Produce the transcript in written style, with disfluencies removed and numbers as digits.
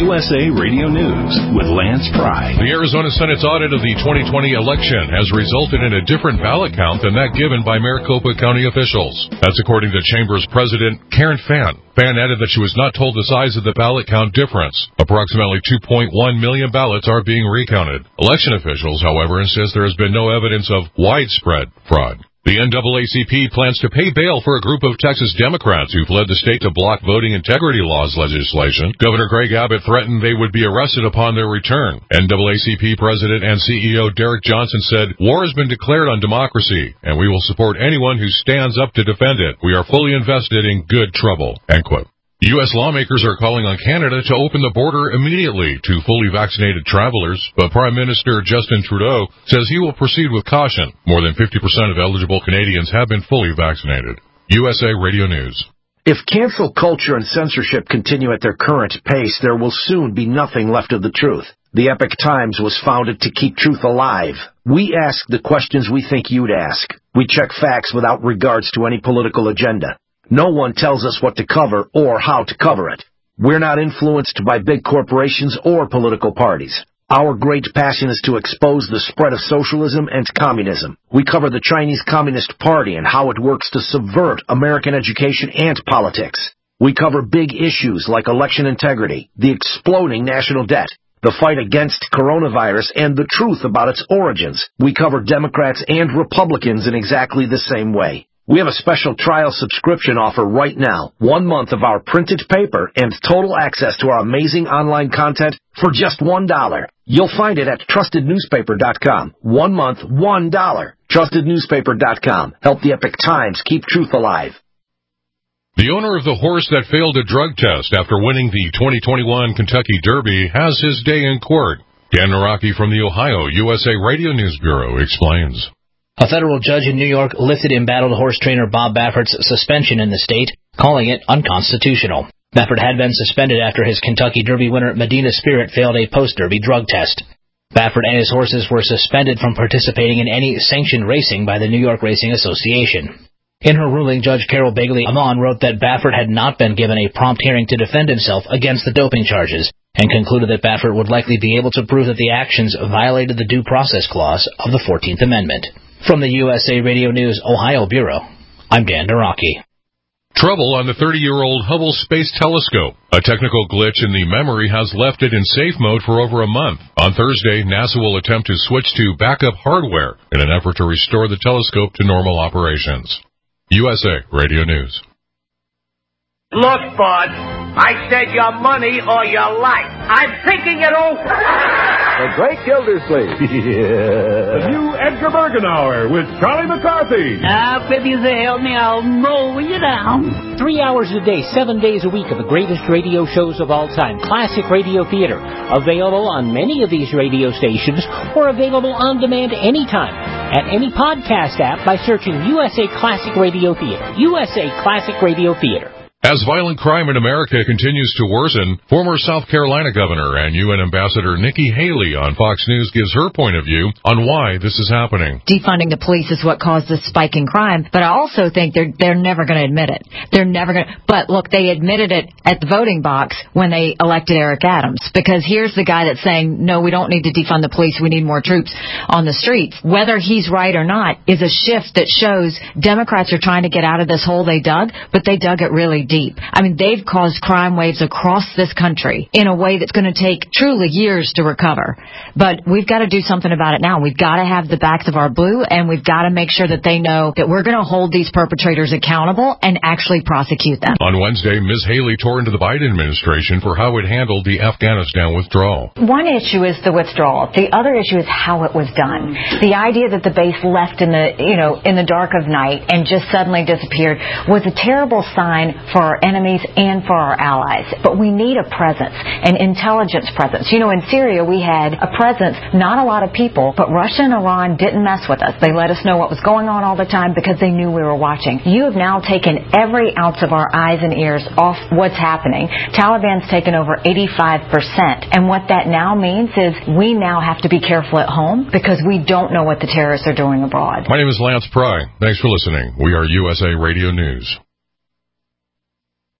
USA Radio News with Lance Pry. The Arizona Senate's audit of the 2020 election has resulted in a different ballot count than that given by Maricopa County officials. That's according to Chamber's president, Karen Fann. Fann added that she was not told the size of the ballot count difference. Approximately 2.1 million ballots are being recounted. Election officials, however, insist there has been no evidence of widespread fraud. The NAACP plans to pay bail for a group of Texas Democrats who fled the state to block voting integrity laws legislation. Governor Greg Abbott threatened they would be arrested upon their return. NAACP President and CEO Derek Johnson said, "War has been declared on democracy, and we will support anyone who stands up to defend it. We are fully invested in good trouble." End quote. U.S. lawmakers are calling on Canada to open the border immediately to fully vaccinated travelers, but Prime Minister Justin Trudeau says he will proceed with caution. More than 50% of eligible Canadians have been fully vaccinated. USA Radio News. If cancel culture and censorship continue at their current pace, there will soon be nothing left of the truth. The Epoch Times was founded to keep truth alive. We ask the questions we think you'd ask. We check facts without regards to any political agenda. No one tells us what to cover or how to cover it. We're not influenced by big corporations or political parties. Our great passion is to expose the spread of socialism and communism. We cover the Chinese Communist Party and how it works to subvert American education and politics. We cover big issues like election integrity, the exploding national debt, the fight against coronavirus, and the truth about its origins. We cover Democrats and Republicans in exactly the same way. We have a special trial subscription offer right now. 1 month of our printed paper and total access to our amazing online content for just $1. You'll find it at trustednewspaper.com. 1 month, $1. Trustednewspaper.com. Help the Epoch Times keep truth alive. The owner of the horse that failed a drug test after winning the 2021 Kentucky Derby has his day in court. Dan Naraki from the Ohio USA Radio News Bureau explains. A federal judge in New York lifted embattled horse trainer Bob Baffert's suspension in the state, calling it unconstitutional. Baffert had been suspended after his Kentucky Derby winner Medina Spirit failed a post-Derby drug test. Baffert and his horses were suspended from participating in any sanctioned racing by the New York Racing Association. In her ruling, Judge Carol Bagley Amon wrote that Baffert had not been given a prompt hearing to defend himself against the doping charges, and concluded that Baffert would likely be able to prove that the actions violated the Due Process Clause of the 14th Amendment. From the USA Radio News Ohio Bureau, I'm Dan Naraki. Trouble on the 30-year-old Hubble Space Telescope. A technical glitch in the memory has left it in safe mode for over a month. On Thursday, NASA will attempt to switch to backup hardware in an effort to restore the telescope to normal operations. USA Radio News. Look, bud, I said your money or your life. I'm thinking it over. The Great Gildersleeve. Yeah. The new Edgar Bergenauer with Charlie McCarthy. Now, if you say help me, I'll mow you down. 3 hours a day, 7 days a week of the greatest radio shows of all time. Classic Radio Theater. Available on many of these radio stations or available on demand anytime at any podcast app by searching USA Classic Radio Theater. USA Classic Radio Theater. As violent crime in America continues to worsen, former South Carolina Governor and UN Ambassador Nikki Haley on Fox News gives her point of view on why this is happening. Defunding the police is what caused this spike in crime, but I also think they're never going to admit it. They're never going to. But look, they admitted it at the voting box when they elected Eric Adams, because here's the guy that's saying, no, we don't need to defund the police, we need more troops on the streets. Whether he's right or not is a shift that shows Democrats are trying to get out of this hole they dug, but they dug it really deep. I mean, they've caused crime waves across this country in a way that's going to take truly years to recover. But we've got to do something about it now. We've got to have the backs of our blue, and we've got to make sure that they know that we're going to hold these perpetrators accountable and actually prosecute them. On Wednesday, Ms. Haley tore into the Biden administration for how it handled the Afghanistan withdrawal. One issue is the withdrawal. The other issue is how it was done. The idea that the base left in the dark of night and just suddenly disappeared was a terrible sign for our enemies and for our allies. But we need a presence, an intelligence presence. You know, in Syria we had a presence, not a lot of people, but Russia and Iran didn't mess with us. They let us know what was going on all the time because they knew we were watching. You have now taken every ounce of our eyes and ears off what's happening. Taliban's taken over 85%. And what that now means is we now have to be careful at home because we don't know what the terrorists are doing abroad. My name is Lance Pry. Thanks for listening. We are USA Radio News.